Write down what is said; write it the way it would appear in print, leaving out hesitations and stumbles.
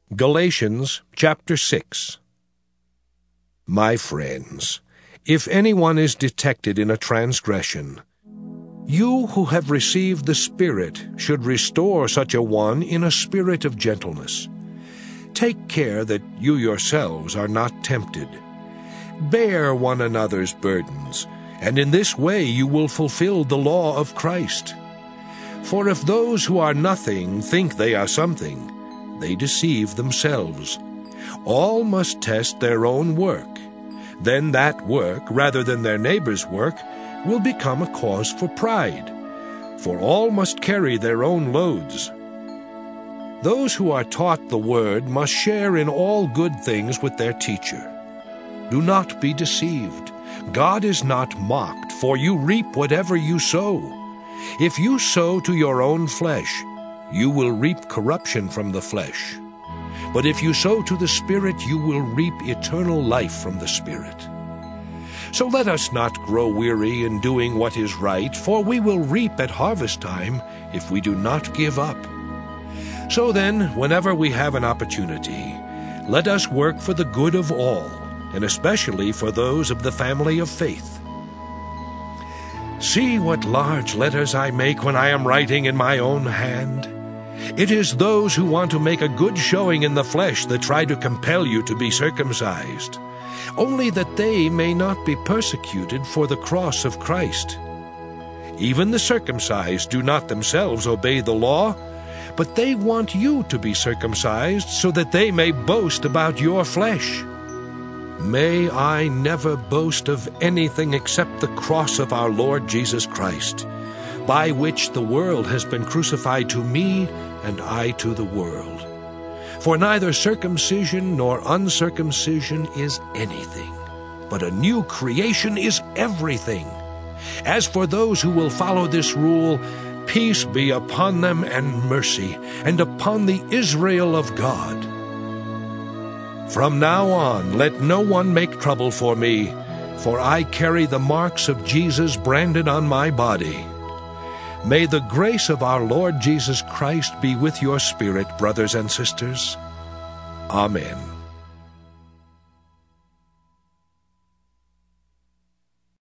Galatians chapter 6. My friends, if anyone is detected in a transgression, you who have received the Spirit should restore such a one in a spirit of gentleness. Take care that you yourselves are not tempted. Bear one another's burdens, and in this way you will fulfill the law of Christ. For if those who are nothing think they are something, they deceive themselves. All must test their own work. Then that work, rather than their neighbor's work, will become a cause for pride. For all must carry their own loads. Those who are taught the word must share in all good things with their teacher. Do not be deceived. God is not mocked, for you reap whatever you sow. If you sow to your own flesh, you will reap corruption from the flesh. But if you sow to the Spirit, you will reap eternal life from the Spirit. So let us not grow weary in doing what is right, for we will reap at harvest time if we do not give up. So then, whenever we have an opportunity, let us work for the good of all, and especially for those of the family of faith. See what large letters I make when I am writing in my own hand. It is those who want to make a good showing in the flesh that try to compel you to be circumcised, only that they may not be persecuted for the cross of Christ. Even the circumcised do not themselves obey the law, but they want you to be circumcised so that they may boast about your flesh. May I never boast of anything except the cross of our Lord Jesus Christ, by which the world has been crucified to me and I to the world. For neither circumcision nor uncircumcision is anything, but a new creation is everything. As for those who will follow this rule, peace be upon them and mercy, and upon the Israel of God. From now on, let no one make trouble for me, for I carry the marks of Jesus branded on my body. May the grace of our Lord Jesus Christ be with your spirit, brothers and sisters. Amen.